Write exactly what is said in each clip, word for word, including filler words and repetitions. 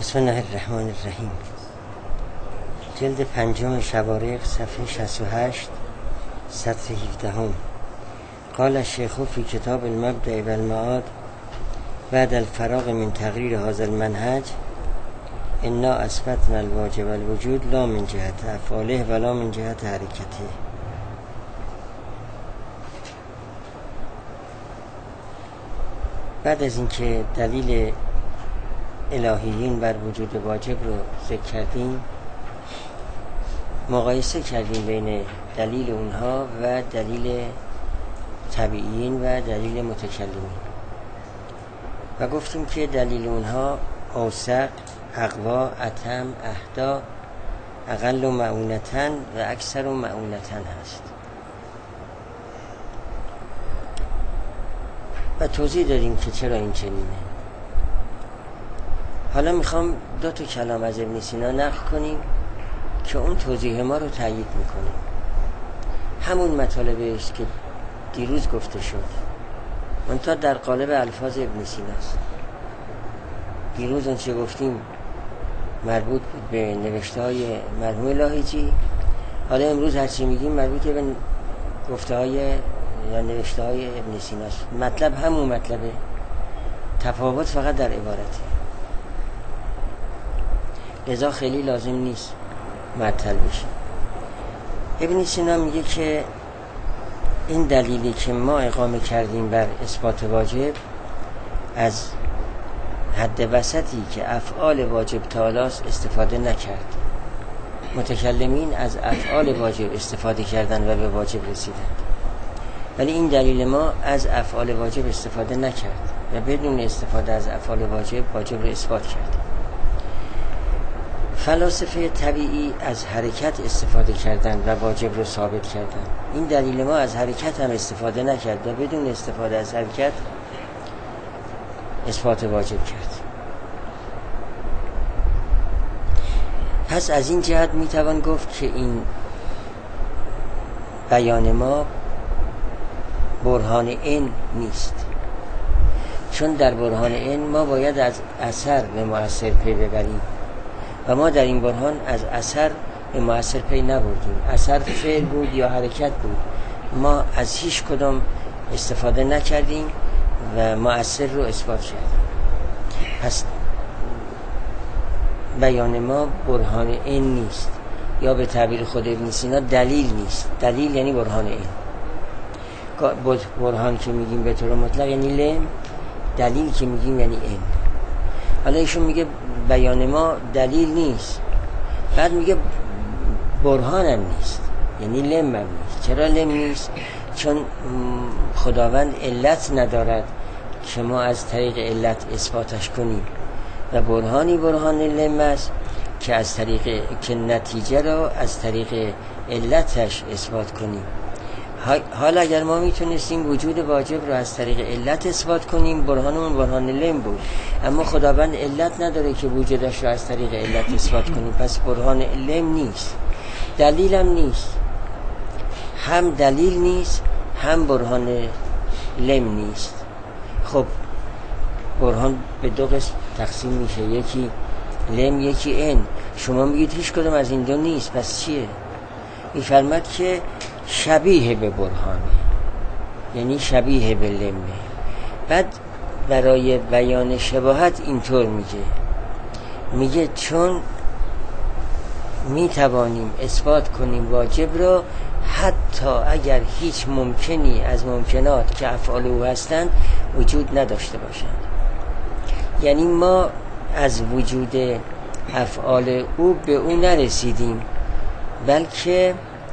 بسم الله الرحمن الرحیم. جلد پنجم شوارق صفحه شصت و هشت سطر هفده. قال الشیخ فی کتاب المبدأ والمعاد بعد الفراغ من تقریر هذا المنهج انا اثبتنا الواجب الوجود لا من جهت افعاله ولا من جهت حرکته. بعد از اینکه دلیل الهیین بر وجود واجب رو ذکر کردیم، مقایسه کردیم بین دلیل اونها و دلیل طبیعیین و دلیل متکلمین و گفتیم که دلیل اونها اوثق، اقوا، اتم، اهدا، اقل معونتن و اکثر معونتن هست و توضیح داریم که چرا این چنینه. حالا میخوام دو تا کلام از ابن سینا نقل کنیم که اون توضیح ما رو تایید میکنه. همون مطالبی است که دیروز گفته شد، منتها در قالب الفاظ ابن سیناست. دیروز اون چه گفتیم مربوط بود به نوشته های مرحوم لاهیجی، حالا امروز هرچی میگیم مربوط به گفته های یا نوشته های ابن سیناست. مطلب همون مطلبه، تفاوت فقط در عبارته، لذا خیلی لازم نیست معطل بشه. ابن سینا میگه که این دلیلی که ما اقامه کردیم بر اثبات واجب از حد وسطی که افعال واجب تعالی استفاده نکرد. متکلمین از افعال واجب استفاده کردن و به واجب رسیدن، ولی این دلیل ما از افعال واجب استفاده نکرد و بدون استفاده از افعال واجب واجب رو اثبات کرد. فلاسفه طبیعی از حرکت استفاده کردن و واجب رو ثابت کردن. این دلیل ما از حرکت هم استفاده نکرد و بدون استفاده از حرکت اثبات واجب کرد. پس از این جهت میتوان گفت که این بیان ما برهان این نیست، چون در برهان این ما باید از اثر به مؤثر پی ببریم و ما در این برهان از اثر به مؤثر پی نبردیم. اثر فعل بود یا حرکت بود، ما از هیچ کدام استفاده نکردیم و مؤثر رو اثبات کردیم. پس بیان ما برهان این نیست، یا به تعبیر خود ابن سینا دلیل نیست. دلیل یعنی برهان این. برهان که میگیم به طور مطلق یعنی لم، دلیل که میگیم یعنی این. حالا ایشون میگه بیان ما دلیل نیست، بعد میگه برهان هم نیست، یعنی لم هم نیست. چرا لم نیست؟ چون خداوند علت ندارد که ما از طریق علت اثباتش کنیم و برهانی برهان لم است که از طریق که نتیجه را از طریق علتش اثبات کنیم. حالا اگر ما میتونستیم وجود واجب رو از طریق علت اثبات کنیم، برهانمون برهان لم بود، اما خداوند علت نداره که وجودش رو از طریق علت اثبات کنیم، پس برهان لم نیست. دلیل هم نیست، هم دلیل نیست هم برهان لم نیست. خب برهان به دو قسم تقسیم میشه، یکی لم یکی این. شما میگید هیچ کدوم از این دو نیست، پس چیه؟ میفرماد که شبیه به برهانه، یعنی شبیه به لمه. بعد برای بیان شباهت اینطور میگه میگه چون میتوانیم اثبات کنیم واجب را حتی اگر هیچ ممکنی از ممکنات که افعال او هستند وجود نداشته باشند. یعنی ما از وجود افعال او به او نرسیدیم، بلکه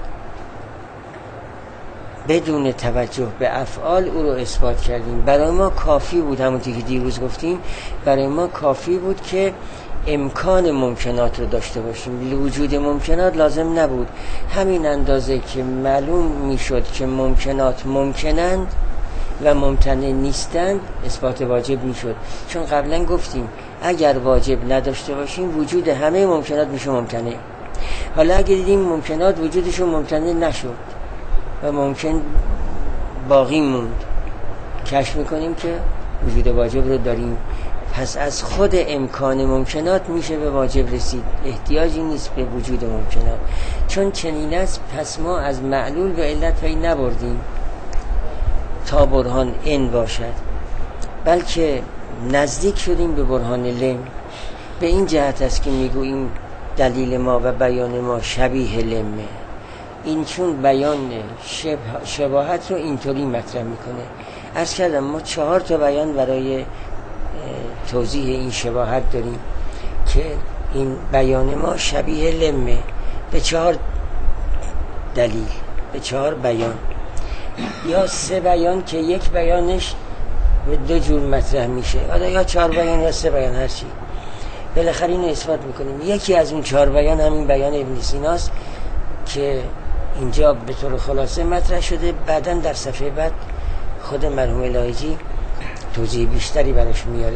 بدون توجه به افعال او رو اثبات کردیم. برای ما کافی بود، همونطور که دیروز گفتیم، برای ما کافی بود که امکان ممکنات رو داشته باشیم. وجود ممکنات لازم نبود، همین اندازه که معلوم میشد که ممکنات ممکنند و ممتنع نیستند اثبات واجب میشد. چون قبلا گفتیم اگر واجب نداشته باشیم وجود همه ممکنات میشه ممتنع. حالا اگر دیدیم ممکنات وجودشون ممتنع نشد و ممکن باقی موند، کشف میکنیم که وجود واجب رو داریم. پس از خود امکان ممکنات میشه به واجب رسید، احتیاجی نیست به وجود ممکنات. چون چنین است پس ما از معلول به علت پی نبردیم تا برهان ان باشد، بلکه نزدیک شدیم به برهان لم. به این جهت است که میگوییم دلیل ما و بیان ما شبیه لمه. این چون بیان شبه شباهت رو اینطوری مطرح میکنه. عرض کردم ما چهار تا بیان برای توضیح این شباهت داریم که این بیان ما شبیه لمه به چهار دلیل، به چهار بیان یا سه بیان که یک بیانش به دو جور مطرح میشه، حالا یا چهار بیان یا سه بیان، هر چی بالاخره اینو اثبات میکنیم. یکی از اون چهار بیان همین بیان ابن سیناست که اینجا به طور خلاصه مطرح شده. بعدن در صفحه بعد خود مرحوم لایجی توضیح بیشتری برش میاره.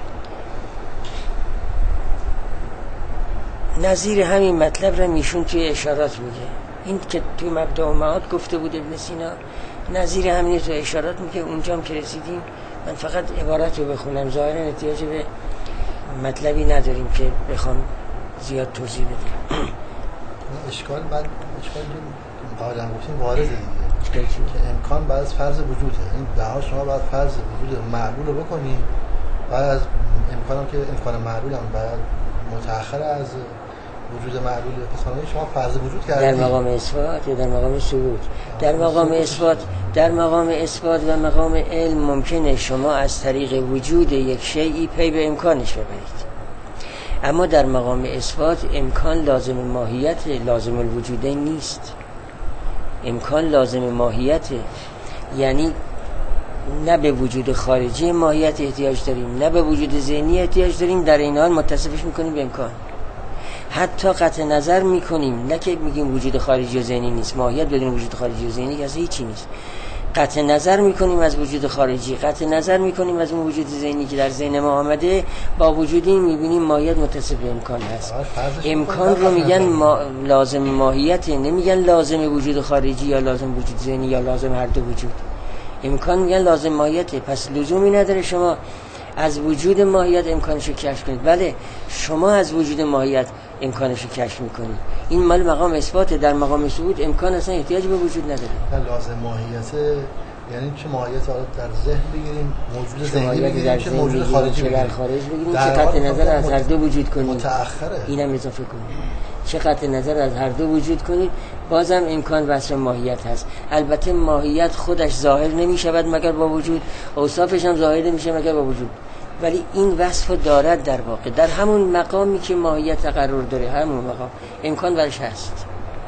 نظیر همین مطلب را میشون توی اشارات میگه. این که توی مبدأ و معاد گفته بود ابن سینا، نظیر همین توی اشارات میگه. اونجا هم که رسیدیم من فقط عبارت رو بخونم، ظاهرا احتیاج به مطلبی نداریم که بخوام زیاد توضیح بدیم. اشکال من اشکال قاعدتا گفتیم وارده دیگه که امکان بعد از فرض وجوده. این بها شما بعد فرض وجود معلول رو بکنی، بعد از امکانم که امکان معلول هم بعد متأخر از وجود معلول پس شما فرض وجود کردید در مقام اثبات یا در مقام ثبوت. در مقام اثبات در مقام اثبات و مقام علم ممکنه شما از طریق وجود یک شیئی پی به امکانش ببرید، اما در مقام اثبات امکان لازم ماهیت، لازم الوجوده نیست. امکان لازم ماهیت، یعنی نه به وجود خارجی ماهیت احتیاج داریم نه به وجود ذهنی احتیاج داریم، در این حال متصفش میکنیم به امکان. حتی قطع نظر میکنیم، نه که میگیم وجود خارجی و ذهنی نیست، ماهیت بدون وجود خارجی و ذهنی اصلا هیچی نیست. قطع نظر میکنیم از وجود خارجی، قطع نظر میکنیم از اون وجود ذهنی که در ذهن ما آمده، با وجودی میبینیم ماهیت متصف به امکان هست. امکان رو میگن ما لازم ماهیت، نمیگن لازم وجود خارجی یا لازم وجود ذهنی یا لازم هر دو وجود. امکان میگن لازم ماهیته، پس لزومی نداره شما از وجود ماهیت امکانش رو کشف کنید. بله شما از وجود ماهیت امکانش رو کشف میکنید، این مال مقام اثباته. در مقام ثبوت امکان اصلا احتیاج به وجود نداره. لازم ماهیت یعنی چه ماهیت در ذهن بگیریم، موجود ذهنی بگیریم، چه موجود خارجی بگیریم. در خارج بگیریم، چه قطع نظر از هر دو وجود کنید، متأخره اینم اضافه کنید. چه قطع نظر از هر دو وجود کنید، بازم امکان وصف ماهیت هست. البته ماهیت خودش ظاهر نمی شود مگر با وجود، اوصافش هم ظاهر نمیشه مگر با وجود، ولی این وصف دارد در واقع در همون مقامی که ماهیت قرار داره، همون مقام امکان برش هست.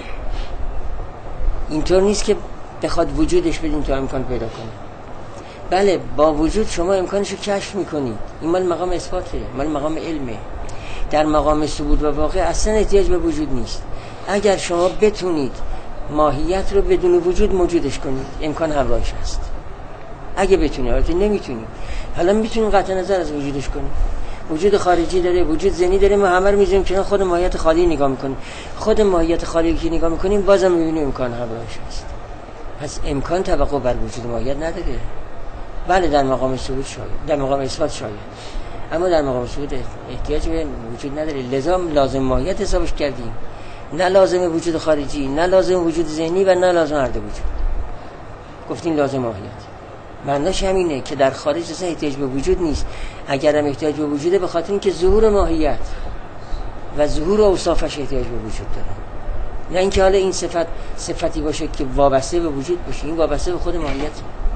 اینطور نیست که بخواد وجودش بدین تو امکان پیدا کنه. بله با وجود شما امکانش رو کشف میکنید، این مال مقام اثباته، مال مقام علمه. در مقام ثبوت و واقع اصلا احتیاج به وجود نیست. اگر شما بتونید ماهیت رو بدون وجود موجودش کنید، امکان همراهش هست. اگه بتونید، البته نمیتونید. حالا میتونیم قطع نظر از وجودش کنیم، وجود خارجی داره، وجود ذهنی داره، ما همه رو میذاریم کنار، خود ماهیت خالی نگاه میکنیم. خود ماهیت خالی که نگاه میکنیم بازم میبینیم امکان همراهش هست. پس امکان توقع بر وجود ماهیت نداره. بله در مقام ثبوت شاید، در مقام اثبات شاید، اما در مقام ثبوت احتیاج به وجود نداره. لذا لازم ماهیت حسابش کردیم، نه لازم وجود خارجی، نه لازم وجود ذهنی و نه لازم هر دو وجود. گفتیم لازم ماهیت، معناش همینه که در خارج اصلا احتیاج به وجود نیست. اگر هم احتیاج به وجوده به خاطر اینکه ظهور ماهیت و ظهور اوصافش احتیاج به وجود داره، نه اینکه حالا این صفت صفتی باشه که وابسته به وجود باشه، این وابسته به خود ماهیت.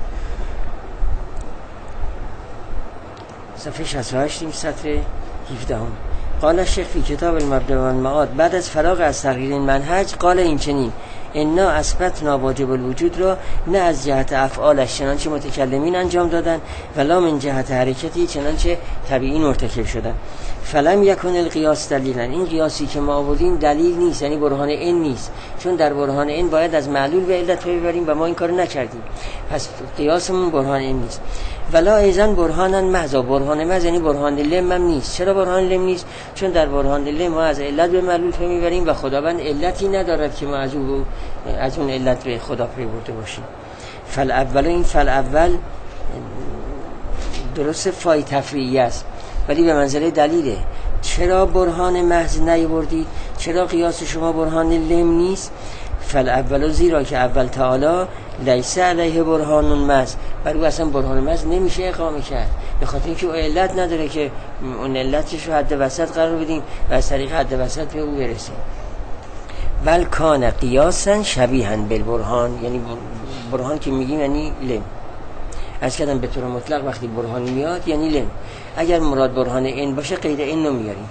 صفحه شصت و هشت سطر هفده هم. قال الشیخ فی کتاب المبدأ و المعاد بعد از فراغ از تغییر این منهج قال این چنین: انا اثبتنا واجب الوجود را نه از جهت افعالش چنانچه متکلمین انجام دادن، ولا من جهت حرکتی چنانچه طبیعی مرتکب شدن. فلم یکن القیاس دلیلا، این قیاسی که ما آوردیم دلیل نیست، یعنی برهان این نیست، چون در برهان این باید از معلول به علت ببریم و ما این کارو نکردیم، پس قیاسمون برهان این نیست. ولا ایزن برهانن محضا، برهان محض یعنی برهان لم هم نیست. چرا برهان لم نیست؟ چون در برهان لم ما از علت به معلول پی میبریم و خداوند علتی ندارد که ما از اون از اون علت به خدا پی برده باشیم. فالاول، این فالاول درست فای تفریعی است، ولی به منزله دلیله. چرا برهان محض نیاوردید؟ چرا قیاس شما برهان لم نیست؟ فالاول، زیرا که اول تعالی لیس علیه برهان محض، برای اصلا برهان محض نمیشه اقامه کرد، به خاطر اینکه علت نداره که اون علتش رو حد وسط قرار بدیم و از طریق حد وسط به او برسیم. بل کان قیاسا شبیها بالبرهان، یعنی برهان که میگیم یعنی لم. از کردم به طور مطلق وقتی برهان میاد یعنی لم. اگر مراد برهان این باشه غیر این رو میاریم.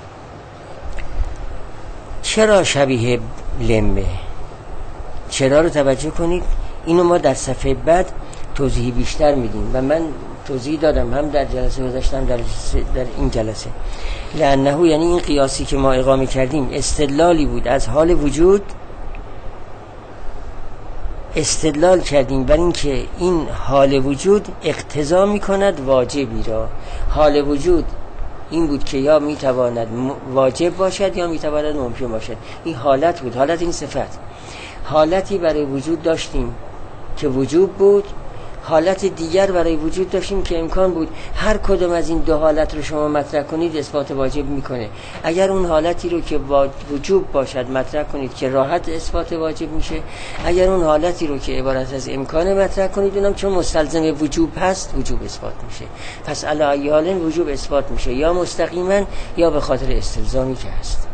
چرا شبیه لمه؟ چرا رو توجه کنید، اینو ما در صفحه بعد توضیح بیشتر میدیم و من توضیح دادم هم در جلسه گذاشتم در, در این جلسه. لانه یعنی این قیاسی که ما اقامه کردیم استدلالی بود از حال وجود، استدلال کردیم بر این که این حال وجود اقتضا میکند واجبی را. حال وجود این بود که یا میتواند واجب باشد یا میتواند ممکن باشد. این حالت بود، حالت این صفت. حالتی برای وجود داشتیم که وجوب بود، حالت دیگر برای وجود داشتیم که امکان بود. هر کدوم از این دو حالت رو شما مطرح کنید اثبات واجب میکنه. اگر اون حالتی رو که وجوب باشد مطرح کنید که راحت اثبات واجب میشه، اگر اون حالتی رو که عبارت از امکان مطرح کنید اونم چون مستلزم وجوب هست وجوب اثبات میشه. پس علی ای حال وجوب اثبات میشه یا مستقیما یا به خاطر استلزامی که هست.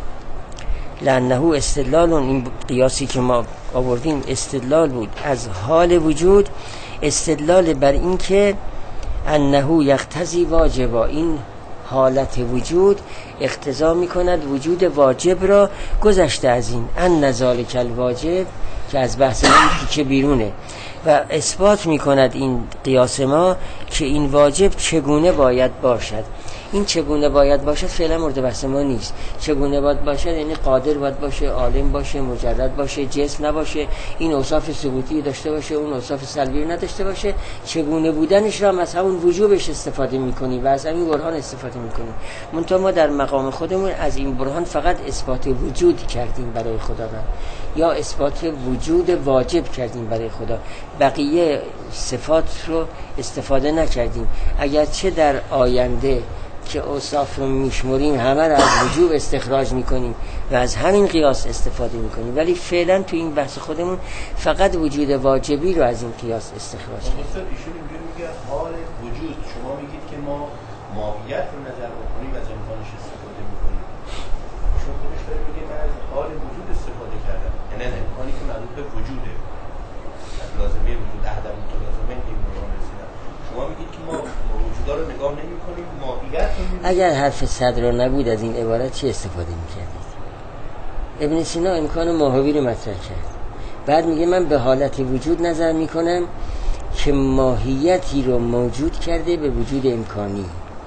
لانه استدلال، این قیاسی که ما آوردیم استدلال بود از حال وجود، استدلال بر این که انه یقتضی واجبا، این حالت وجود اقتضا میکند وجود واجب را. گذشته از این ان ذالک الواجب که از بحث ما که بیرونه و اثبات میکند این قیاس ما که این واجب چگونه باید باشد. این چگونه باید باشد فعلا مورد بحث ما نیست. چگونه باید باشد یعنی قادر باید باشه، عالم باشه، مجرد باشه، جسم نباشه، این اوصاف ثبوتی داشته باشه، اون اوصاف سلبی نداشته باشه. چگونه بودنش را از همون وجوبش استفاده میکنیم و از همین برهان استفاده میکنیم. منتها ما در مقام خودمون از این برهان فقط اثبات وجود کردیم برای خداوند یا اثبات وجود واجب کردیم برای خدا، بقیه صفات رو استفاده نکردیم. اگرچه در آینده که اوصاف رو میشمریم همه را از وجوب استخراج میکنیم و از همین قیاس استفاده میکنیم، ولی فعلا تو این بحث خودمون فقط وجود واجبی رو از این قیاس استخراج کنیم. استاد ایشون اینجوری میگه حال وجود، شما میگید که ما ماهیت رو نظر بکنیم از امکانش استفاده میکنیم. ایشون خودش داره میگه من از حال وجود استفاده کردم، یعنی از امکانی که مربوط به وجوده، از لازمه وجود عدم متلازمه این برهان رسیدن. شما میگید که ما وجودا رو نگاه نمی‌کنیم، ماهیت رو می‌بینیم. اگر حرف صدر نبود از این عبارت چه استفاده می‌کردید؟ ابن سینا امکان ماهوی رو مطرح کرد، بعد میگه من به حالت وجود نظر می‌کنم که ماهیتی رو موجود کرده به وجود امکانی.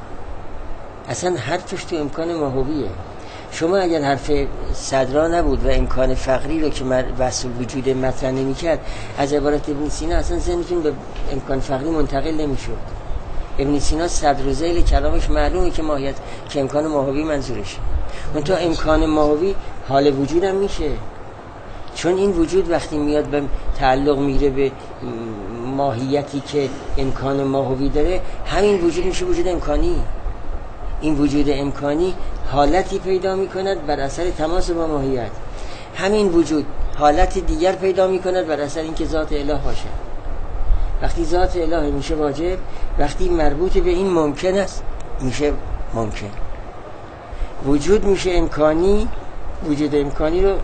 اصلا حرفش تو امکان ماهویه. شما اگر حرف صدرا نبود و امکان فقری رو که وصل وجود مطرح نمی‌کرد از عبارت ابن سینا اصلا ذهنتون به امکان فقری منتقل نمی‌شد. ابن سینا صدر و ذیل کلامش معلومه که ماهیت که امکان ماهوی منظورشه. اون تو امکان ماهوی حال وجود هم میشه، چون این وجود وقتی میاد به تعلق میگیره به ماهیتی که امکان ماهوی داره، همین وجود میشه وجود امکانی. این وجود امکانی حالتی پیدا میکند بر اثر تماس با ماهیت. همین وجود حالت دیگر پیدا میکند بر اثر اینکه ذات اله باشه. وقتی ذات اله میشه واجب، وقتی مربوط به این ممکن است میشه ممکن. وجود میشه امکانی. وجود امکانی رو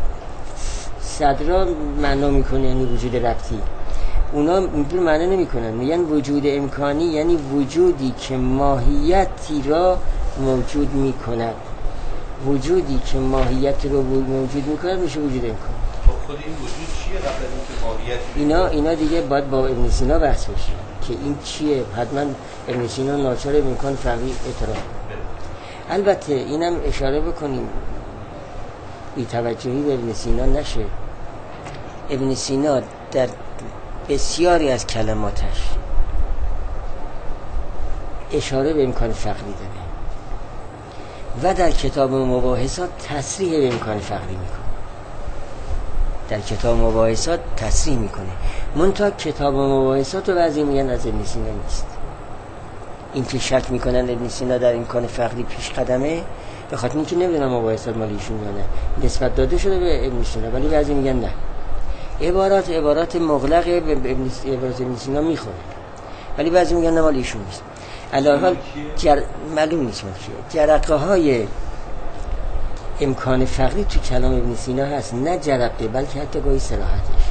صدرا معنا میکنه یعنی وجود ربطی. اونا اینطور معنا نمیکنن، میگن وجود امکانی یعنی وجودی که ماهیتی را موجود میکند. وجودی که ماهیت رو موجود میکند میشه وجود امکانی. خود این وجود چیه قبل از اینکه ماهیت اینا اینا دیگه باید با ابن سینا بحث بشه که این چیه. حتما ابن سینا ناچار به امکان فقری اعتراف. البته اینم اشاره بکنیم بی توجهی به ابن سینا نشه. ابن سینا در بسیاری از کلماتش اشاره به امکان فقری داره و در کتاب مباحثات تصریح به امکان فقری میکنه. در کتاب مباحثات تصریح میکنه. منتها کتاب مباحثات رو بعضی میگن از ابن سینا نیست. این که شک میکنن ابن سینا در امکان فقری پیش قدمه، به خاطر اینکه نمیدونم مباحثات مال ایشون یا نه، نسبت داده شده به ابن سینا، ولی بعضی میگن نه. عبارات عبارات مغلق به ابن عبارات ابن سینا میخوره، ولی بعضی میگن نه مال ایشون نیست. علاوه جر... معلوم نیست چیه. جرقه های امکان فقری تو کلام ابن سینا هست، نه جرقه بلکه حتی گاهی صراحتش.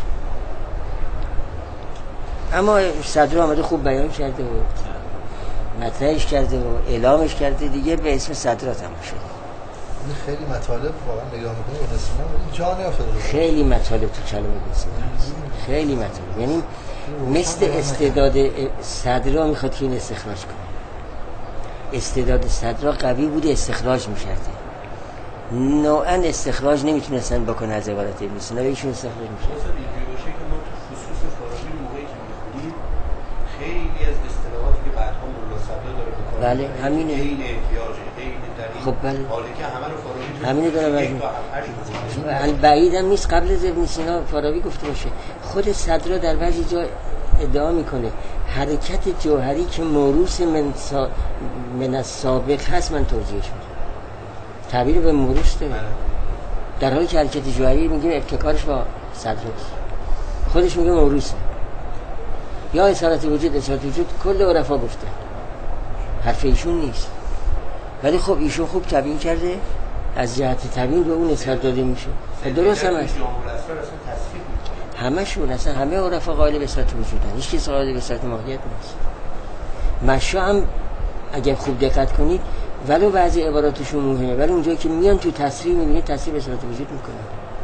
اما صدر آمده خوب بیان کرده و مطرحش کرده و اعلامش کرده دیگه، به اسم صدر تمام شده. این خیلی مطالب واقعا نگاه می‌کنی ابن سینا جا نیافتاده. خیلی مطالب تو کلام ابن سینا هست. خیلی مطالب، یعنی مثل استعداد صدر میخواد که این استخراج کنه. استعداد صدر قوی بوده، استخراج می‌کرده. نوعا استخراج نمیتونستن بکنه از عبارت ابن سینا، ایشون استخراج میشه. اینجوری باشه که ما تو خصوص فارابی موقعی که می‌خونیم خیلی از اصطلاحاتی که بعدها مولا صدر داره به کار بله همینه، خیلی احتیاجه، خیلی دلیل. خب بله حالا که همه رو فارابی همینه داره. البعید هم نیست قبل از ابن سینا فارابی گفته باشه. خود صدر در بعضی جا ادعا میکنه حرکت جوهری که موروث من, سا... من از سابق هست من توضیحش میکنم. تعبیر به موروث داره، در حالی که حرکت جوهری میگیم ابتکارش با صدر خودش میگه موروثه. یا اصالت وجود، اصالت وجود کل عرفا گفته، حرف ایشون نیست، ولی خب ایشون خوب تبیین کرده، از جهت تبیین به اون نسبت داده میشه. درست هم هست، همه شون اصلا همه عرفا قائل به اصالت وجودن، هیچ کس قائل به اصالت ماهیت نیست. مشا هم اگر خوب دقت کنید ولو بعضی عباراتشون مهمه، ولی اونجایی که میان تو تصریح میبینید تصریح به اصالت وجود میکنن.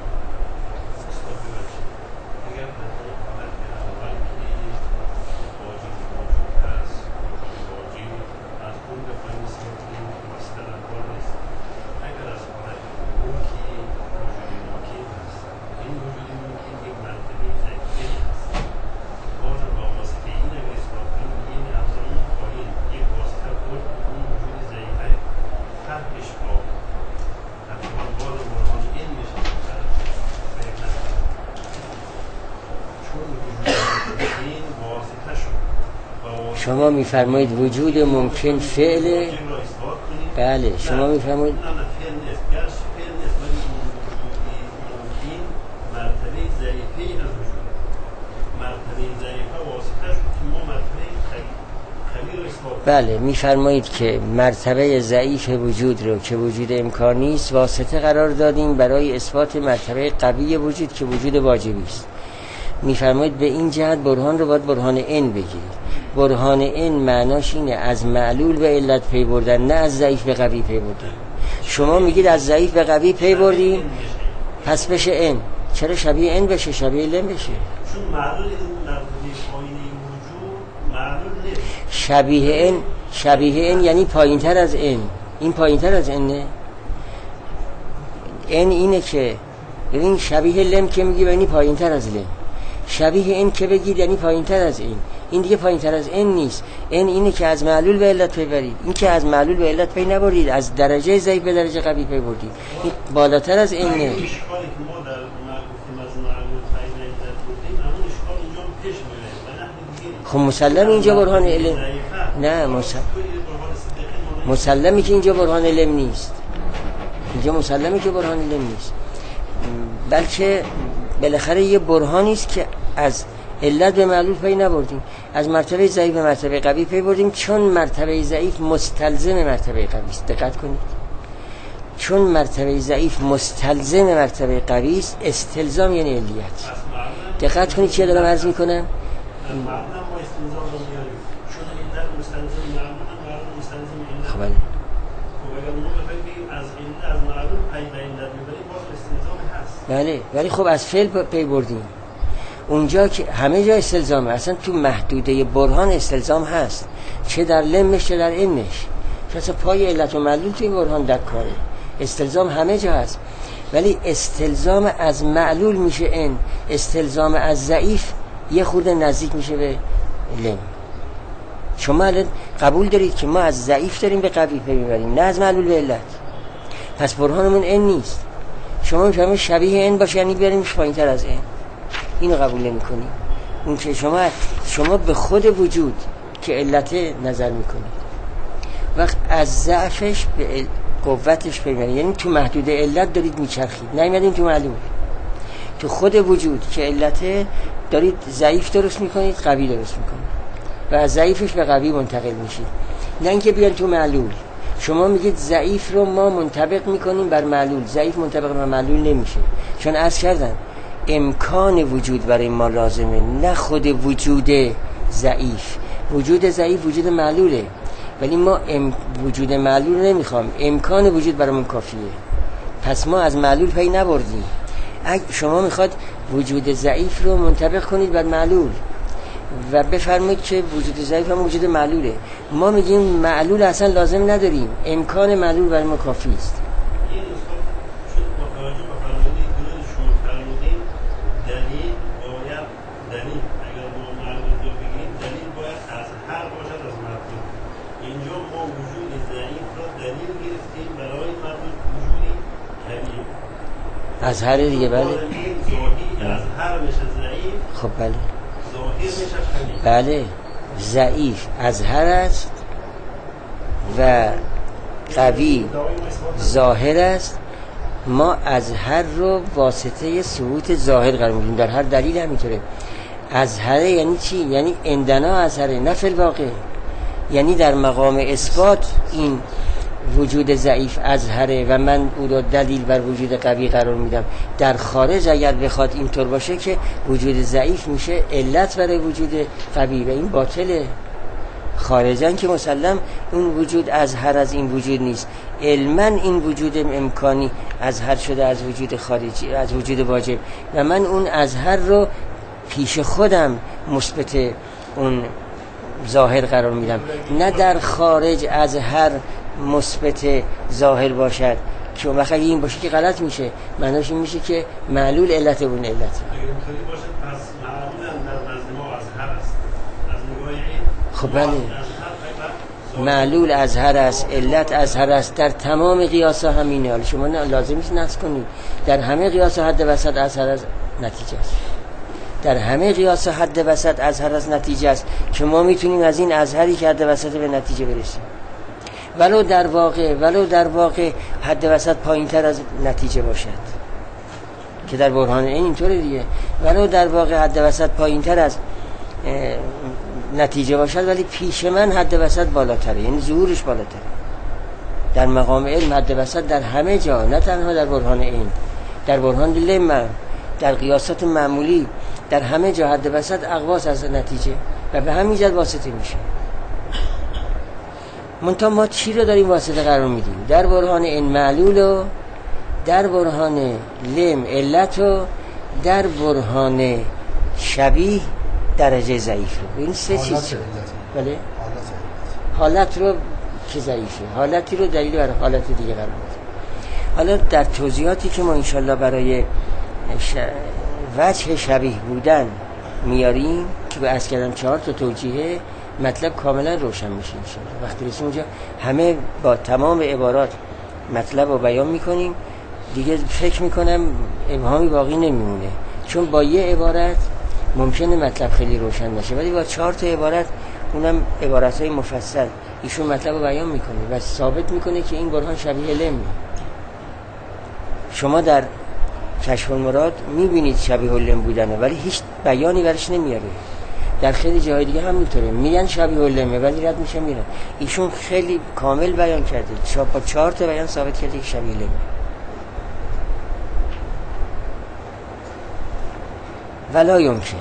شما میفرمایید وجود ممکن فعل، بله شما میفرمایید بله میفرمایید که مرتبه ضعیف وجود رو که وجود امکانی است واسطه قرار دادیم برای اثبات مرتبه قوی وجود که وجود واجبی است. میفرمایید به این جهت برهان رو باید برهان ان بگیرید. برهان این معناش اینه از معلول به علت پی بردن، نه از ضعیف به قوی پی بردن. شما میگید از ضعیف به قوی پی بردیم پس بشه این. چرا شبیه این بشه؟ شبیه لم بشه. چون معلول این در پایین وجود معلول نیست. شبیه این شبیه این یعنی پایین تر از این. این پایین تر از اینه. این اینه که ببین شبیه لم که میگی یعنی پایین تر از لم. شبیه این که بگید یعنی پایین تر از این. این دیگه پایین تر از این نیست. این اینه که از معلول به علت پی برید. این که از معلول به علت پی نبرید، از درجه ضعیف به درجه قوی پی بردید. این بالاتر از اینه. اشکالی که ما در گفتیم از معلول پی به علت بردیم، همون اشکال اینجا پیش میاد. خب مسلم اینجا برهان علم نه، مسلم مسلمی که اینجا برهان علم نیست. اینجا مسلمی که برهان علم نیست، بلکه بالاخره یه برهانی است که از علت به معلول پی نبردیم، از مرتبه ضعیف به مرتبه قوی پی بردیم، چون مرتبه ضعیف مستلزم مرتبه قوی است. دقت کنید، چون مرتبه ضعیف مستلزم مرتبه قوی است، استلزام یعنی علیت. دقت کنید چی دارم عرض میکنم. خب بله. بله ولی خب از فعل پی بردیم. اونجا که همه جا استلزامه، اصلا تو محدوده برهان استلزام هست، چه در لمش چه در انش، چه اصلا پای علت و معلول توی برهان در کاره. استلزام همه جا هست، ولی استلزام از معلول میشه ان، استلزام از ضعیف یه خورده نزدیک میشه به لم. شما الان قبول دارید که ما از ضعیف داریم به قوی پی میبریم، نه از معلول به علت. پس برهانمون ان نیست. شما میفهمید شبیه این باشه یعنی بیاریمش پایین‌تر از این. اینو قبول نمی‌کنی. اون که شما شما به خود وجود که علت نظر می‌کنید. وقت از ضعفش به قوتش پیمونه، یعنی تو محدود علت دارید میچرخید، نیومدین تو معلول. تو خود وجود که علته دارید ضعیف درست میکنید، قوی درست میکنید و از ضعیفش به قوی منتقل میشید، نه اینکه بیان تو معلول. شما میگید ضعیف رو ما منطبق میکنیم بر معلول، ضعیف منطبق بر معلول نمیشه، چون عرض کردم امکان وجود برای ما لازمه، نه خود وجود ضعیف. وجود ضعیف وجود معلوله، ولی ما ام وجود معلول نمیخوام، امکان وجود برامون کافیه. پس ما از معلول پی نبردیم. اگه شما میخواد وجود ضعیف رو منطبق کنید بر معلول و بفرمایید که وجود ضعیف هم وجود معلوله، ما میگیم معلول اصلا لازم نداریم، امکان معلول برای ما کافی است. این استاد شد متوجه به فرمودی درود شما فرمودین دلیل باید دلیل اگر ما معلول رو بگیریم دلیل باید از هر باشد از مطلوب. اینجا ما وجود ضعیف را دلیل گرفتیم برای مطلوب وجودی کبیر از هر دیگه. بله ظاهی از هر میشه ضعیف. خب بله ظاهر میشه کبیر. بله ضعیف از هر است و قوی ظاهر است. ما از هر رو واسطه ثبوت ظاهر قرار میدیم، در هر دلیل همینطوره. از هر یعنی چی؟ یعنی اندنا از هر، نه فی الواقع. یعنی در مقام اثبات این وجود ضعیف از هره و من او رو دلیل بر وجود قوی قرار میدم. در خارج اگر بخواد اینطور باشه که وجود ضعیف میشه علت برای وجود قوی و این باطله. خارجاً که مسلم اون وجود از هر از این وجود نیست، علما این وجود امکانی از هر شده از وجود خارجی، از وجود واجب، و من اون از هر رو پیش خودم مثبت اون ظاهر قرار میدم، نه در خارج از هر مثبت ظاهر باشد که اون وقت این باشه که غلط میشه. معناش این میشه که معلول علت اون علت. اگر اینطوری باشه پس معلول هم در نزد ما از هر است، از نگاه این خب بله معلول از هر است، علت از هر است، در تمام قیاس ها همینه. حالا شما لازم نیست نقص کنید، در همه قیاس ها حد وسط از هر از نتیجه است. در همه قیاس ها حد وسط از هر از نتیجه است که ما میتونیم از این از هری که حد وسط به نتیجه برسیم، ولو در واقع ولو در واقع حد وسط پایین تر از نتیجه باشد، که در برهان این اینطوره دیگه، ولو در واقع حد وسط پایین تر از نتیجه باشد ولی پیش من حد وسط بالاتره، یعنی ظهورش بالاتره. در مقام علم حد وسط در همه جا، نه تنها در برهان این، در برهان لمه، در قیاسات معمولی، در همه جا حد وسط اقواس از نتیجه و به همین جد واسطه میشه. منتها ما چی رو داریم واسطه قرار میدیم؟ در برهان این معلول و در برهان لم علت و در برهان شبیه درجه ضعیف رو. این سه چیز بله حالت رو که ضعیفه، حالتی رو دلیل برای حالت دیگه قرار میدیم. حالا در توضیحاتی که ما انشالله برای ش... وجه شبیه بودن میاریم که به عرض کردم چهار تا توجیه، مطلب کاملا روشن میشه انشالله. وقتی رسیم اونجا همه با تمام عبارات مطلب رو بیان میکنیم دیگه، فکر میکنم ابهامی باقی نمیمونه، چون با یه عبارت ممکنه مطلب خیلی روشن نشه، ولی با چهار تا عبارت، اونم عبارتهای مفصل، ایشون مطلب رو بیان میکنه و ثابت میکنه که این برهان شبیه لم. شما در کشف المراد میبینید شبیه لم بودنه ولی هیچ بیانی برش نمیاره. در خیلی جاهای دیگه هم میتونه میگن شبیه لمه ولی رد میشه میره. ایشون خیلی کامل بیان کرده، با چهار تا بیان ثابت کرده که شبیه لمه. ولا یمکن.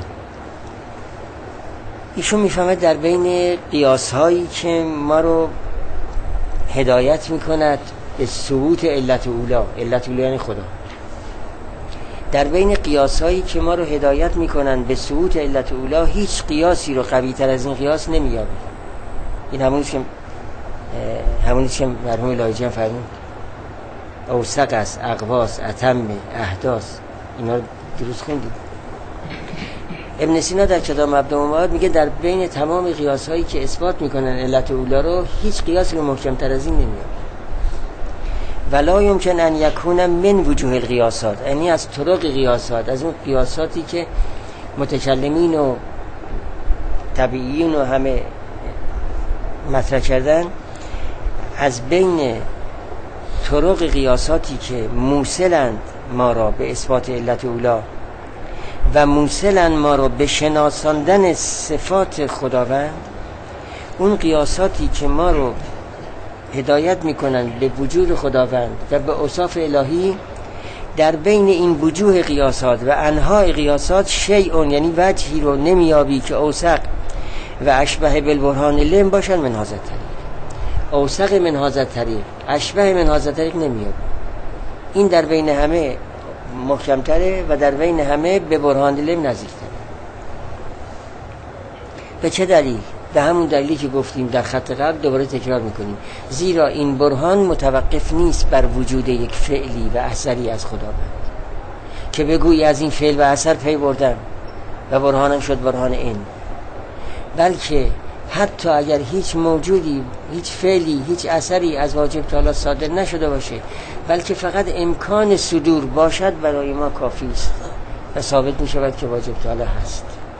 ایشون میفهمه در بین قیاس هایی که ما رو هدایت میکند به ثبوت علت اولا، علت اولا یعنی خدا، در بین قیاس هایی که ما رو هدایت میکنند به ثبوت علت اولا هیچ قیاسی رو قوی تر از این قیاس نمیابه. این همونیست که همونیست که مرحوم لایجی هم فرمود اوثق است، اقواس، اتم، احداث، اینا رو درست خوندید. ابن سینا در کتاب مبدأ المعاد میگه در بین تمام قیاس هایی که اثبات میکنن علت اولا رو هیچ قیاسی رو محکم تر از این نمیابه. ولا یمکن ان یکون من وجوه القیاسات، یعنی از طرق قیاسات، از اون قیاساتی که متکلمین و طبیعیین و همه مطرح کردن، از بین طرق قیاساتی که موصلند ما را به اثبات علت اولا و موصلند ما را به شناساندن صفات خداوند، اون قیاساتی که ما رو هدایت میکنند به وجود خداوند و به اوصاف الهی، در بین این وجوه قیاسات و انواع قیاسات شیء، یعنی وجهی رو نمیابی که اوثق و اشبه بالبرهان لم باشن من هذا الطریق. اوثق من هذا الطریق، اشبه من هذا الطریق نمیابی. این در بین همه محکمتره و در بین همه به برهان لم نزدیکتره. به چه دلیل؟ به همون دلیلی که گفتیم در خط قبل، دوباره تکرار میکنیم. زیرا این برهان متوقف نیست بر وجود یک فعلی و اثری از خداوند که بگویی از این فعل و اثر پی بردم و برهانم شد برهان این، بلکه حتی اگر هیچ موجودی، هیچ فعلی، هیچ اثری از واجب تعالی صادر نشده باشه، بلکه فقط امکان صدور باشد، برای ما کافی است و ثابت می شود که واجب تعالی هست.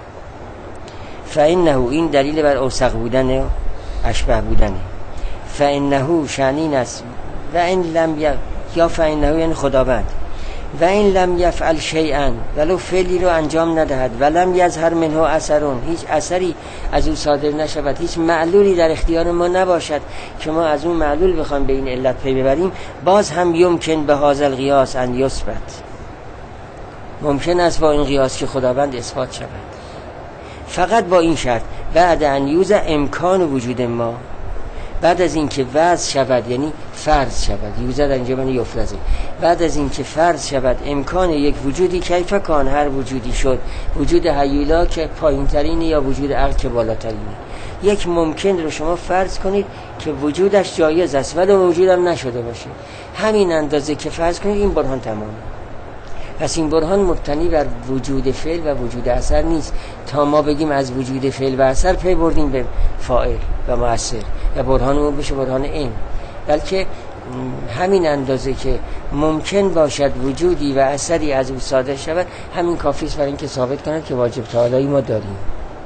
فإنه، این دلیل بر اوثق بودن و اشبه بودنه. فإنه شأنین است و این لم ی... یا فإنه یعنی خداوند، و این لم یفعل شیئا، ولو فعلی رو انجام ندهد، و لم یظهر منه اثرون، هیچ اثری از او صادر نشود، هیچ معلولی در اختیار ما نباشد که ما از اون معلول بخوام به این علت پی ببریم، باز هم یمکن به هذا القیاس ان یثبت، ممکن است با این قیاس که خداوند اثبات شود، فقط با این شرط بعد ان یوزع امکان وجود ما، بعد از این که وضع شود، یعنی فرض شود، یوزع در اینجا معنی یفرضه، بعد از این که فرض شود امکان یک وجودی، کیف کان، هر وجودی شد، وجود هیولا که پایین ترینه یا وجود عقل که بالاترینه، یک ممکن رو شما فرض کنید که وجودش جایز است ولی موجودم نشده باشه، همین اندازه که فرض کنید، این برهان تمامه. پس این برهان مبتنی بر وجود فعل و وجود اثر نیست تا ما بگیم از وجود فعل و اثر پی بردیم به فاعل و مؤثر و برهانمون بشه برهان این، بلکه همین اندازه که ممکن باشد وجودی و اثری از او صادر شود، همین کافی است برای اینکه ثابت کند که واجب تعالی ما داریم.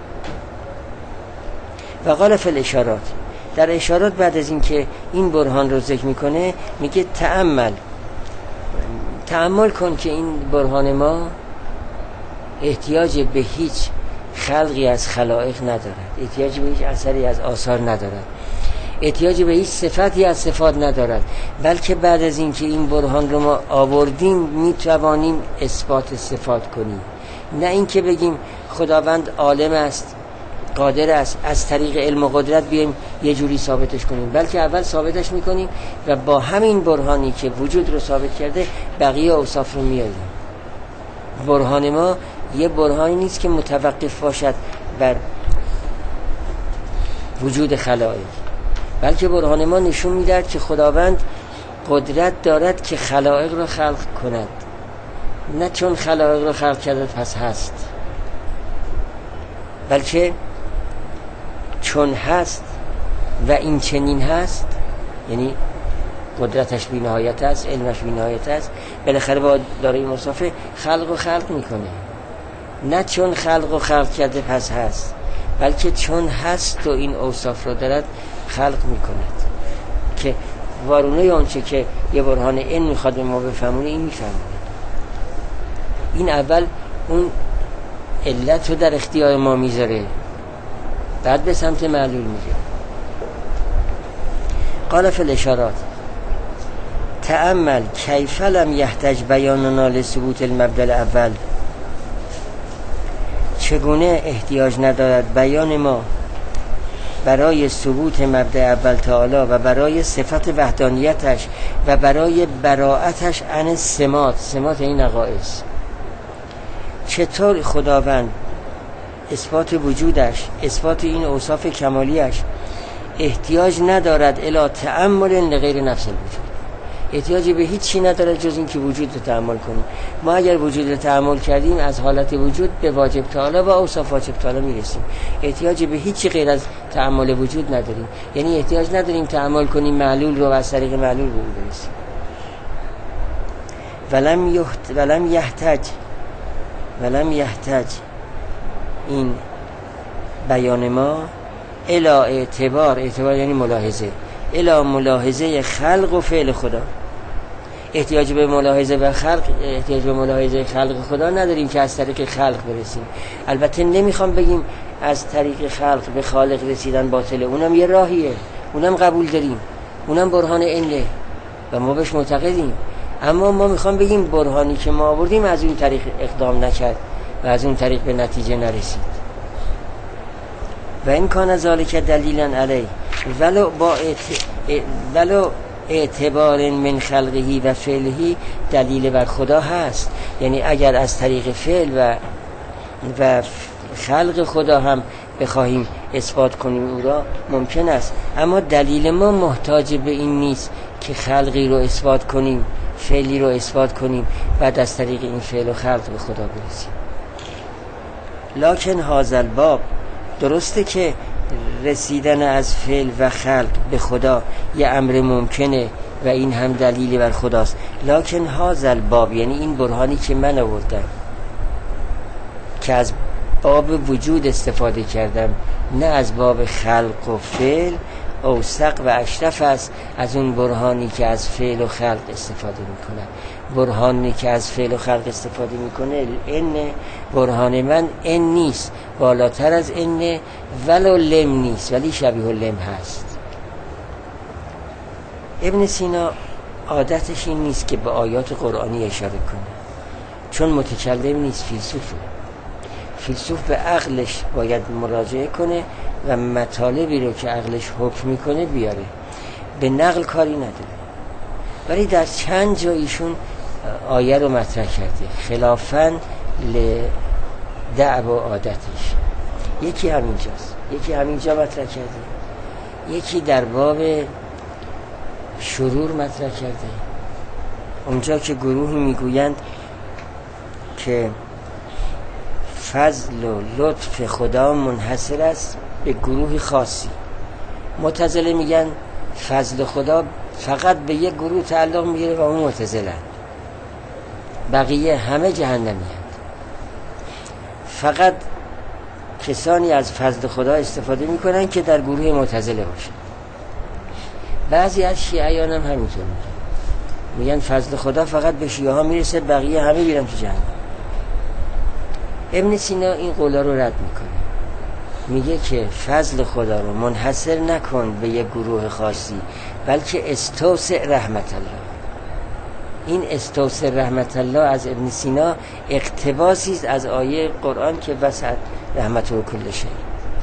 و قال فی الاشارات، در اشارات بعد از این که این برهان رو ذکر میکنه، میگه تأمل، تأمل کن که این برهان ما احتیاج به هیچ خلقی از خلائق ندارد، احتیاج به هیچ اثری از آثار ندارد، احتیاج به هیچ صفتی از صفات ندارد، بلکه بعد از این که این برهان رو ما آوردیم میتوانیم اثبات صفات کنیم. نه اینکه بگیم خداوند عالم است، قادر است، از طریق علم و قدرت بیایم یه جوری ثابتش کنیم، بلکه اول ثابتش میکنیم و با همین برهانی که وجود رو ثابت کرده بقیه اوصاف رو میاریم. برهان ما یه برهانی نیست که متوقف باشد بر وجود خلائق، بلکه برهان ما نشون میدهد که خداوند قدرت دارد که خلائق رو خلق کند، نه چون خلائق رو خلق کرده پس هست، بلکه چون هست و این چنین هست، یعنی قدرتش بی نهایت است، علمش بی نهایت است، بالاخره با دارای مصافه خلق و خلق میکنه، نه چون خلق و خلق کرده پس هست، بلکه چون هست و این اوصاف رو دارد خلق میکند، که وارونه آنچه که یه برهان این میخواد به ما بفهمونه این میفهمونه. این اول اون علت رو در اختیار ما میذاره، بعد به سمت معلول میره. قال فی الاشارات تأمل کیف لم یحتج بیاننا لثبوت المبدأ الاول، چگونه احتیاج ندارد بیان ما برای ثبوت مبدأ اول تعالی و برای صفت وحدانیتش و برای براءتش عن سمات، سمات این نقائص، چطور خداوند اثبات وجودش، اثبات این اوصاف کمالیش احتیاج ندارد الی تأمل لغیر نفس الوجود، احتیاجی به هیچ چی نداره جز این که وجود رو تأمل کنیم. ما اگر وجود رو تأمل کردیم از حالت وجود به واجب تعالی و اوصاف واجب تعالی میرسیم، احتیاجی به هیچ چی غیر از تأمل وجود نداریم، یعنی احتیاج نداریم تأمل کنیم معلول رو و از طریق معلول رو برسیم. ولم یحت ولم یحتج ولم یحتج این بیان ما الی اعتبار، اعتبار یعنی ملاحظه، الی ملاحظه خلق و فعل خدا. احتیاج به ملاحظه و خلق احتیاج به ملاحظه خلق خدا نداریم که از طریق خلق برسیم. البته نمیخوام بگیم از طریق خلق به خالق رسیدن باطله، اونم یه راهیه، اونم قبول داریم، اونم برهان علمه و ما بهش معتقدیم. اما ما میخوام بگیم برهانی که ما آوردیم از اون طریق اقدام نکرد و از اون طریق به نتیجه نرسید. و این کان ذالک دلیلا علی ولو با اعت... ولو اعتبار من خلقهی و فعلهی دلیل بر خدا هست. یعنی اگر از طریق فعل و و خلق خدا هم بخواهیم اثبات کنیم او را ممکن است، اما دلیل ما محتاج به این نیست که خلقی رو اثبات کنیم، فعلی رو اثبات کنیم، بعد از طریق این فعل و خلق به خدا برسیم. لکن هذا الباب، درسته که رسیدن از فعل و خلق به خدا یه امر ممکنه و این هم دلیلی بر خداست، لکن هذا الباب یعنی این برهانی که من آوردم که از باب وجود استفاده کردم نه از باب خلق و فعل، اوثق و اشرف است از اون برهانی که از فعل و خلق استفاده میکنه. برهانی که از فعل و خلق استفاده میکنه ان برهان من ان نیست، بالاتر از ان ولو لم نیست ولی شبیه لم هست. ابن سینا عادتش این نیست که به آیات قرآنی اشاره کنه، چون متکلم نیست، فیلسوفه. فیلسوف به عقلش باید مراجعه کنه و مطالبی رو که عقلش حکم میکنه بیاره، به نقل کاری نداره. ولی در چند جا ایشون آیه رو مطرح کرده خلافاً لدعو عادتش. یکی همینجاست، یکی همینجا مطرح کرده، یکی در باب شرور مطرح کرده، اونجا که گروهی میگویند که فضل و لطف خدا منحصر است به گروه خاصی. معتزله میگن فضل خدا فقط به یک گروه تعلق میگیره و اون معتزله، بقیه همه جهنمی هست. فقط کسانی از فضل خدا استفاده میکنن که در گروه معتزله باشن. بعضی از شیعیان هم همینطور میگن، میگن فضل خدا فقط به شیعه ها میرسه، بقیه همه میرن تو جهنم. ابن سینا این قولا رو رد میکنه، میگه که فضل خدا رو منحصر نکن به یک گروه خاصی، بلکه استوسع رحمت الله. این استوسع رحمت الله از ابن سینا اقتباسی است از آیه قرآن که وسعت رحمت و کل شیء.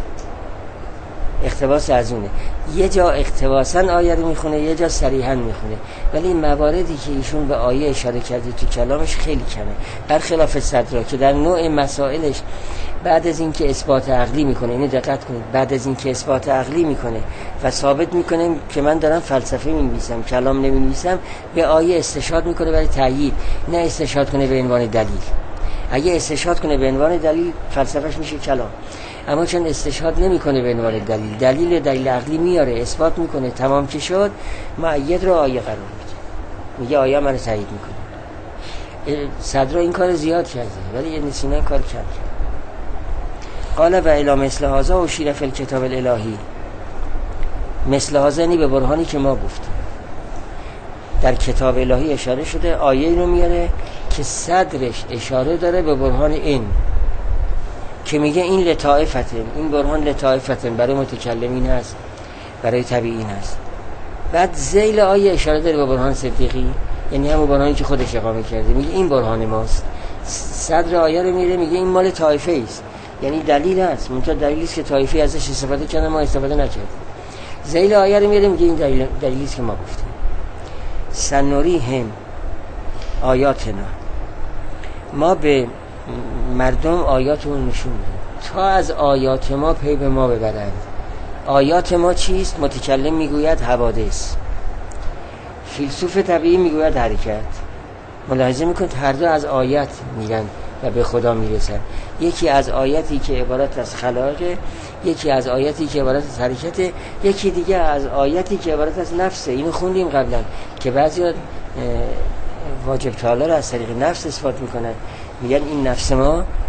اقتباس از اونه. یه جا اقتباساً آیه رو میخونه، یه جا صریحاً میخونه، ولی مواردی که ایشون به آیه اشاره کرده تو کلامش خیلی کمه. برخلاف صدرا که در نوع مسائلش بعد از این که اثبات عقلی میکنه، اینو دقت کنید، بعد از این که اثبات عقلی میکنه و ثابت میکنه که من دارم فلسفه مینویسم، کلام نمینویسم، به آیه استشهاد میکنه برای تأیید، نه استشهاد کنه به عنوان دلیل. اگه استشهاد کنه به عنوان دلیل فلسفهش میشه کلام، اما چون استشهاد نمیکنه به عنوان دلیل، دلیل دلیل عقلی میاره، اثبات میکنه، تمام که شد، مؤید رو آیه قرار میده، میگه آیه منو تایید میکنه. صدرا این کار زیاد کرده ولی ابن سینا این کار کرد. قال و الی مثل هذا و شیر فی الکتاب الالهی، مثل هذا یعنی به برهانی که ما گفتیم در کتاب الهی اشاره شده. آیه رو میاره که صدرش اشاره داره به برهان این که میگه این لطائفتن، این برهان لطائفتن برای متکلمین هست، برای طبیعین هست. بعد ذیل آیه اشاره داره به برهان صدیقی، یعنی همون برهانی که خودش اقامه کرده، میگه این برهان ماست. صدر آیه رو میره میگه این مال طایفه است، یعنی دلیل هست، منتها دلیلی است که طایفه ازش استفاده کردن، ما استفاده نکردیم. ذیل آیه رو میره میگه این دلیل دلیلی است که ما گفتیم. سنوریهم آیاتنا، ما به مردم آیاتمون نشون میدیم تا از آیات ما پی به ما ببرند. آیات ما چیست؟ متکلم میگوید حوادث، فیلسوف طبیعی میگوید حرکت. ملاحظه میکنید هر دو از آیت میرن و به خدا میرسن. یکی از آیتی که عبارت از خلاقه، یکی از آیتی که عبارت از حرکته، یکی دیگه از آیتی که عبارت از نفسه. اینو خوندیم قبلا که بعضیا واجب تعالی رو از طریق نفس اثبات میکنن، میگن این نفس ما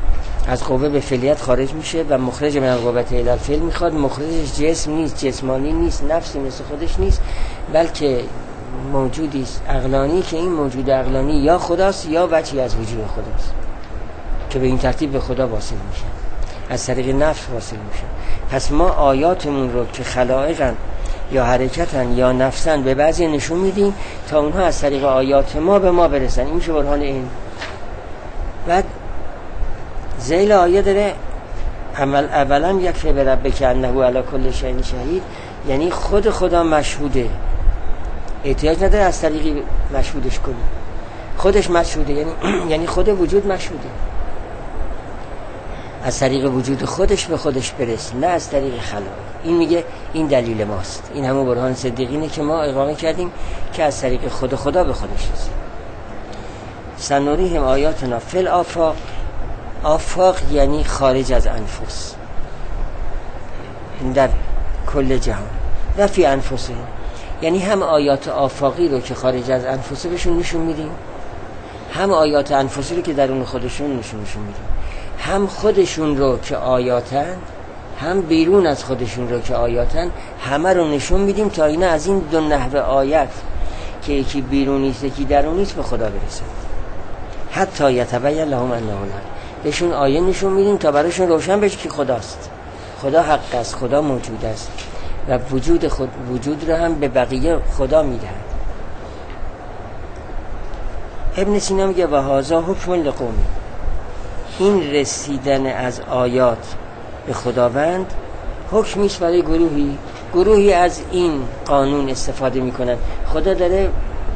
از قوه به فعلیت خارج میشه و مخرج من القوت الی الفعل میخواد. مخرجش جسم نیست، جسمانی نیست، نفسی مثل خودش نیست، بلکه موجودی است عقلانی که این موجود عقلانی یا خداست یا وجهی از وجود خداست که به این ترتیب به خدا واصل میشه، از طریق نفس واصل میشه. پس ما آیاتمون رو که خلائقن یا حرکتن یا نفسن به بعضی نشون میدیم تا اونها از طریق آیات ما به ما برسن. این میشه برهان این. بعد ذیل آیه داره اول اولا یک فی بربک انه علی کل شیء شهید، یعنی خود خدا مشهوده، احتیاج نداره از طریقی مشهودش کنی، خودش مشهوده، یعنی یعنی خود وجود مشهوده، از طریق وجود خودش به خودش برس، نه از طریق خلق. این میگه این دلیل ماست. این همون برهان صدیقینه که ما اقامه کردیم که از طریق خود خدا به خودش رسید. سنوریهم آیاتنا فی الآفاق، آفاق یعنی خارج از انفس، در کل جهان، و فی انفسهم یعنی هم آیات آفاقی رو که خارج از انفسه بهشون نشون میدیم، هم آیات انفسی رو که درون خودشون نشون نشون میدیم، هم خودشون رو که آیاتن، هم بیرون از خودشون رو که آیاتن، همه رو نشون میدیم تا اینا از این دو نحوه آیت که یکی بیرونیست یکی درونیست به خدا برسن. حتی یتبین لهم انه الحق، بهشون آیه نشون میدیم تا براشون روشن بشه که خداست، خدا حق است، خدا موجود است و وجود خود وجود رو هم به بقیه خدا میدهد. ابن سینا میگه و هذا حکم لقومی، این رسیدن از آیات به خداوند حکمی است برای گروهی، گروهی از این قانون استفاده میکنن. خدا داره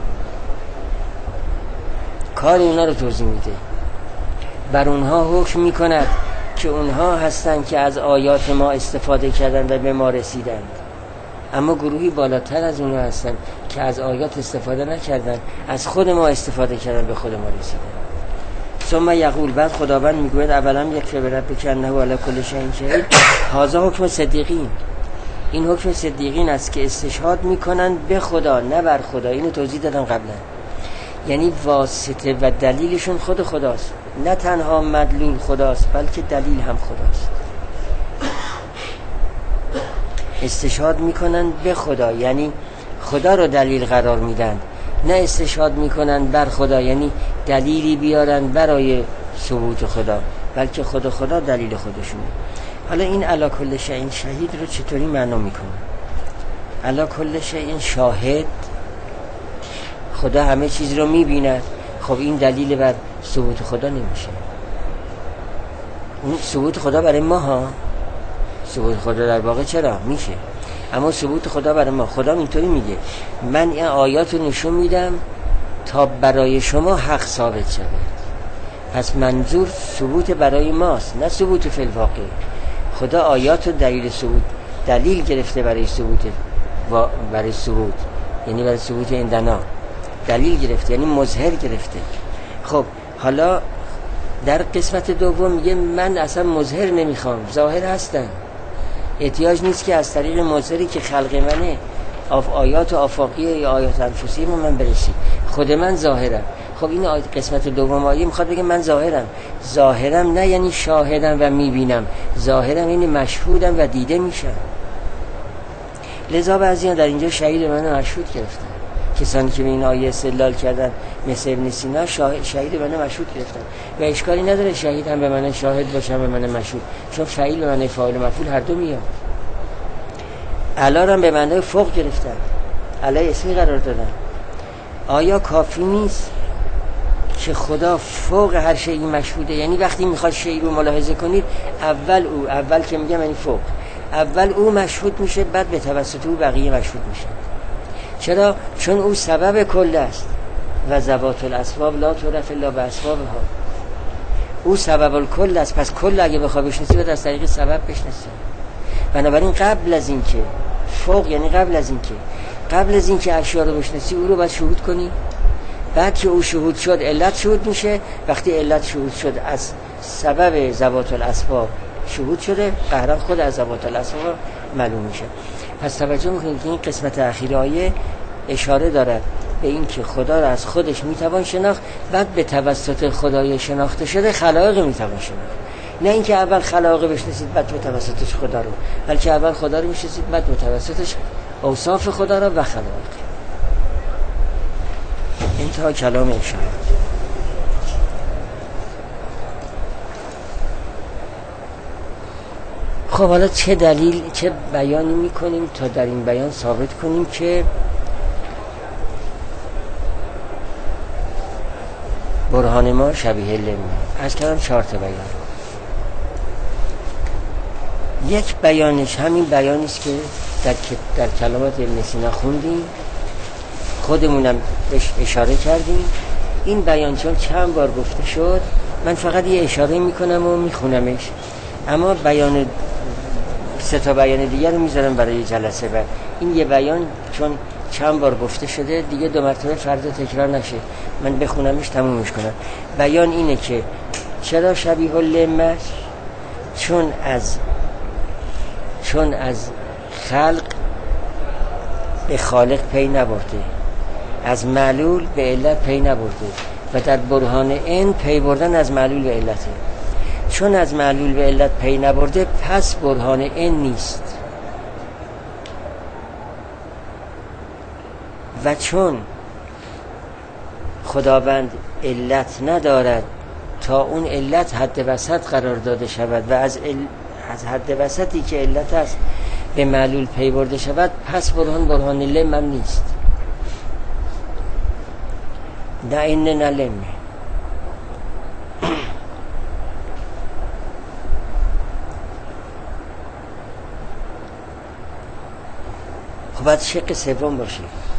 کار اونا رو توضیح میده، بر اونها حکم میکند که اونها هستن که از آیات ما استفاده کردن و به ما رسیدند، اما گروهی بالاتر از اونها هستن که از آیات استفاده نکردن، از خود ما استفاده کردن به خود ما رسیدن. ثم یقول، بعد خداوند میگوید اولا یک فی بربک انه علی کل شیء شهید، هذا حکم صدیقین، این حکم صدیقین است که استشهاد میکنن به خدا نه بر خدا. اینو توضیح دادم قبلا، یعنی واسطه و دلیلشون خود خداست، نه تنها مدلول خداست بلکه دلیل هم خداست. استشهاد میکنن به خدا یعنی خدا رو دلیل قرار میدن، نه استشهاد میکنن بر خدا یعنی دلیلی بیارن برای ثبوت خدا، بلکه خدا خدا دلیل خودشونه. حالا این علی کل شیء شهید رو چطوری معنا میکنه؟ علی کل شیء شاهد، خدا همه چیز رو میبیند. خب این دلیل بر ثبوت خدا نمیشه. اون ثبوت خدا برای ما ها، ثبوت خدا در واقع چرا میشه، اما ثبوت خدا برای ما، خدا اینطوری میگه من این آیات رو نشون میدم تا برای شما حق ثابت شود. پس منظور ثبوت برای ماست، نه ثبوت فی الواقع. خدا آیات رو دلیل ثبوت، دلیل گرفته برای ثبوت، برای ثبوت یعنی برای ثبوت اندنا دلیل گرفته، یعنی مظهر گرفته. خب حالا در قسمت دوم میگه من اصلا مظهر نمیخوام، ظاهر هستم، احتیاج نیست که از طریق مظهری که خلق منه، آف آیات آفاقیه یا آیات انفسی ما من برسی، خود من ظاهرم. خب این قسمت دوم آیه میخواد بگه من ظاهرم. ظاهرم نه یعنی شاهدم و میبینم، ظاهرم یعنی مشهودم و دیده میشم. لذا بعضیان در اینجا شهید منو مشهود گرفتن، کسانی که به این آیه استدلال کردن مثل ابن سینا شهید منو مشهود گرفتن و اشکالی نداره شهید هم به من شاهد باشه به من مشهود، چون فعیل به معنی فاعل و مفعول هر دو میاد. علا رو به معنی فوق گرفتن، علا اسمی قرار دادن. آیا کافی نیست که خدا فوق هر شیء مشهوده؟ یعنی وقتی میخواد شیء رو ملاحظه کنید اول او، اول که میگم یعنی فوق، اول او مشهود میشه، بعد به توسط او بقیه مشهود میشه. چرا؟ چون او سبب کل است و ذوات الاسباب لا تعرف الا باسبابها. او سبب الکل است، پس کل اگه بخوای بشناسی باید از طریق سبب بشناسی. بنابراین قبل از این که فوق یعنی قبل از این که قبل از این که اشیاء رو بشناسی او رو باید شهود کنی. بعد که او شهود شد علت شهود میشه. وقتی علت شهود شد از سبب ذوات الاسباب شهود شده، قهرا خود از ذوات الاسباب معلوم میشه. پس توجه میکنید که این قسمت اخیر آیه اشاره دارد به این که خدا را از خودش میتوان شناخت، بعد به توسط خدای شناخته شده خلایق میتوان شناخت. نه اینکه اول خلاقه بشناسید بعد متوسطش خدا رو، بلکه اول خدا رو بشناسید بعد متوسطش اوصاف خدا رو و خلاق. انتها کلام اشاره. خب حالا چه دلیل چه بیانی میکنیم تا در این بیان ثابت کنیم که برهان ما شبیه لمه؟ از کلام چهار تا بیان. یک بیانش همین بیانی است که در در کلمات ابن سینا خوندیم، خودمونم بهش اشاره کردیم. این بیان چون چند بار گفته شد من فقط یه اشاره میکنم و میخونمش، اما بیان سه تا بیان دیگر رو میذارم برای جلسه بعد. این یه بیان چون چند بار گفته شده دیگه دو مرتبه فردا تکرار نشه، من بخونمش تمومش کنم. بیان اینه که چرا شبیه اللمه؟ چون از چون از خلق به خالق پی نبرده، از معلول به علت پی نبرده و در برهان این پی بردن از معلول به علته. چون از معلول به علت پی نبرده پس برهان این نیست. و چون خداوند علت ندارد تا اون علت حد وسط قرار داده شود و از, ال... از حد وسطی که علت است به معلول پی برده شود، پس برهان برهان لم هم نیست. نه این نه لمه. خب باید شق سوم باشه.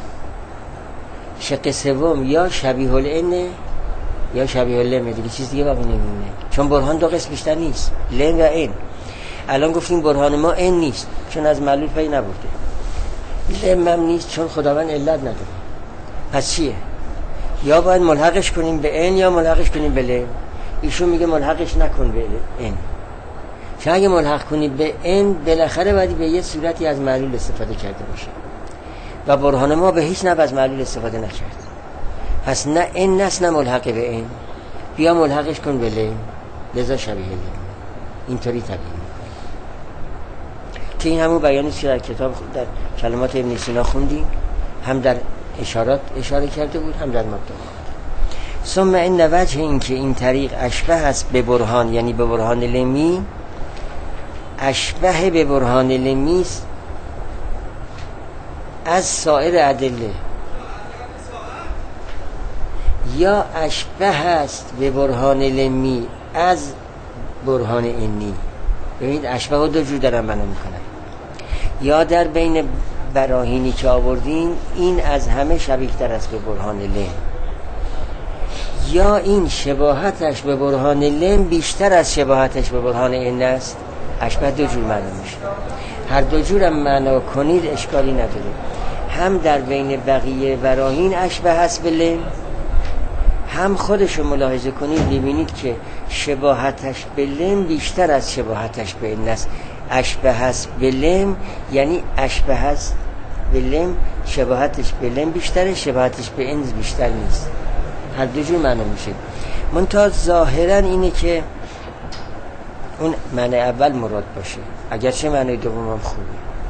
شق سوم یا شبیه العین یا شبیه اللم، دیگه چیز دیگه باقی نمیمونه، چون برهان دو قسم بیشتر نیست، لم و عین. الان گفتیم برهان ما عین نیست چون از معلول پی نبرده، لم هم نیست چون خداوند علت نداره. پس چیه؟ یا باید ملحقش کنیم به عین یا ملحقش کنیم به لم. ایشون میگه ملحقش نکن به عین، چون اگه ملحق کنی به عین بالاخره باید به یه صورتی از معلول استفاده کرده باشه و برهان ما به هیچ نوع از معلول استفاده نکرد. پس نه این نس نه ملحق به این، بیا ملحقش کن به لم، لذا شبیه لم. اینطوری تبیین میکنیم که این همون بیانی که در کتاب در کلمات ابن سینا خوندیم، هم در اشارات اشاره کرده بود هم در مقدمات. ثم این وجه این که این طریق اشبه است به برهان، یعنی به برهان لمی، اشبه به برهان لمی است از سایر ادله، یا اشبه است به برهان لمی از برهان انی. ببینید اشبه ها دو جور دارن بنا میکنن، یا در بین براهینی که آوردین این از همه شبیه تر است به برهان لم، یا این شباهتش به برهان لم بیشتر از شباهتش به برهان این است. اشبه دو جور معنا میشه، هر دو جور هم معنا کنید اشکالی نداره. هم در بین بقیه براهین اشبه هست به لم، هم خودشو ملاحظه کنید ببینید که شباهتش به لم بیشتر از شباهتش به این است. اشبه هست به لم یعنی اشبه هست به لم، شباهتش به لم بیشتره، شباهتش به این بیشتر نیست. هر دو جور معنا میشه. منتها ظاهرا اینه که اون معنی اول مراد باشه، اگرچه معنی دوم هم خوبه.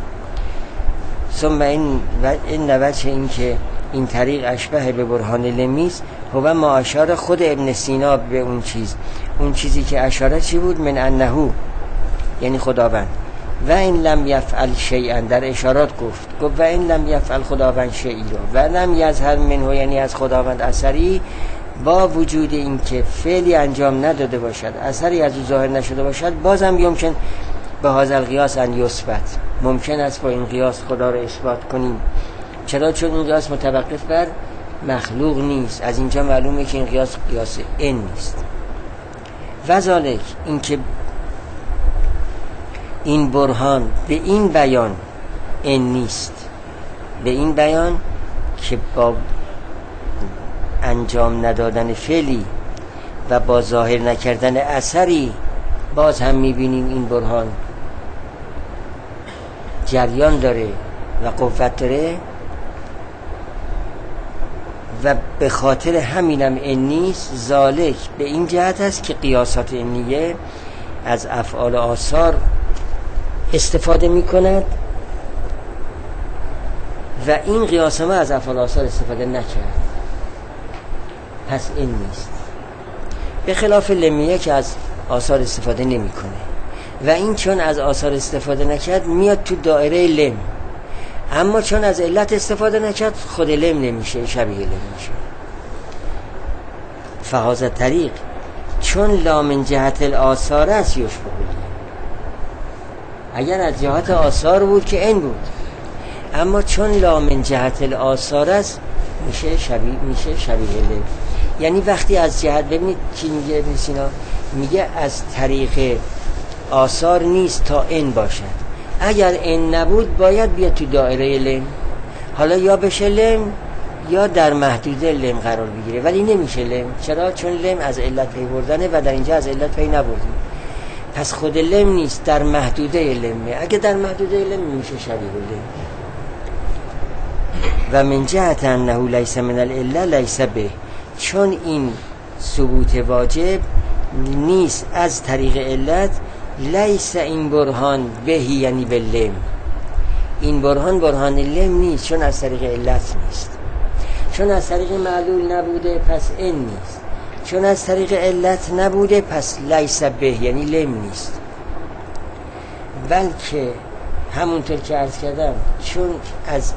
ثم این این نوچه این که این طریق اشبه به برهان لمیست هو ما اشاره خود ابن سینا به اون چیز، اون چیزی که اشاره چی بود؟ من انهو یعنی خداوند. و این لم یفعل شیئا در اشارات گفت گفت و این لم یفعل خداوند شیئی رو و لم یظهر منه یعنی از خداوند اثری، با وجود این که فعلی انجام نداده باشد اثری از او ظاهر نشده باشد، بازم یمکن به هذا القیاس ان یثبت، ممکن است با این قیاس خدا رو اثبات کنیم. چرا؟ چون این قیاس متوقف بر مخلوق نیست. از اینجا معلومه که این قیاس قیاس این نیست. و ذالک این که این برهان به این بیان این نیست، به این بیان که با انجام ندادن فعلی و با ظاهر نکردن اثری باز هم میبینیم این برهان جریان داره و قوت داره و به خاطر همینم این نیست. ذالک به این جهت است که قیاسات اینیه از افعال آثار استفاده می کند و این قیاسنامه از افعال آثار استفاده نکرد، پس این نیست. به خلاف لمیه که از آثار استفاده نمی کنه و این چون از آثار استفاده نکرد میاد تو دایره لم، اما چون از علت استفاده نکرد خود لم نمیشه، شبیه لم میشه. فهذا طریق چون لا من جهت الآثار است یشبه بود، اگر از جهت آثار بود که این بود، اما چون لا من جهت الآثار است میشه شبیه میشه شبیه لم. یعنی وقتی از جهت، ببینید چی میگه ابن سینا، میگه از طریق آثار نیست تا این باشد، اگر این نبود باید بیاد تو دایره لم، حالا یا بشه لم یا در محدوده لم قرار بگیره، ولی نمیشه لم. چرا؟ چون لم از علت پی بردنه و در اینجا از علت پی نبردیم، پس خود لم نیست، در محدوده لمه. اگه در محدوده لم میشه شبیه لم. و من جهت انه لیس من العله لیس به، چون این ثبوت واجب نیست از طریق علت، لیس این برهان بهی یعنی به لم، این برهان برهان لم نیست چون از طریق علت نیست، چون از طریق معلول نبوده پس این نیست، چون از طریق علت نبوده پس لیس به یعنی لم نیست، بلکه همونطور که عرض کردم چون از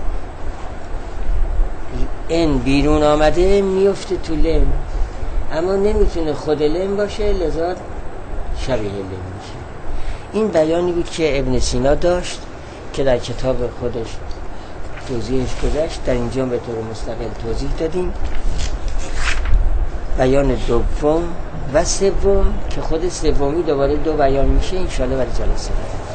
این بیرون آمده میفته تو لم، اما نمیتونه خود لم باشه، لذا شبیه لم میشه. این بیانی بود که ابن سینا داشت که در کتاب خودش توضیحش گذشت، در اینجا به طور مستقل توضیح دادیم. بیان دوم و سوم که خود سومی دوباره دو بیان میشه، انشاءالله برای جلسه بعد.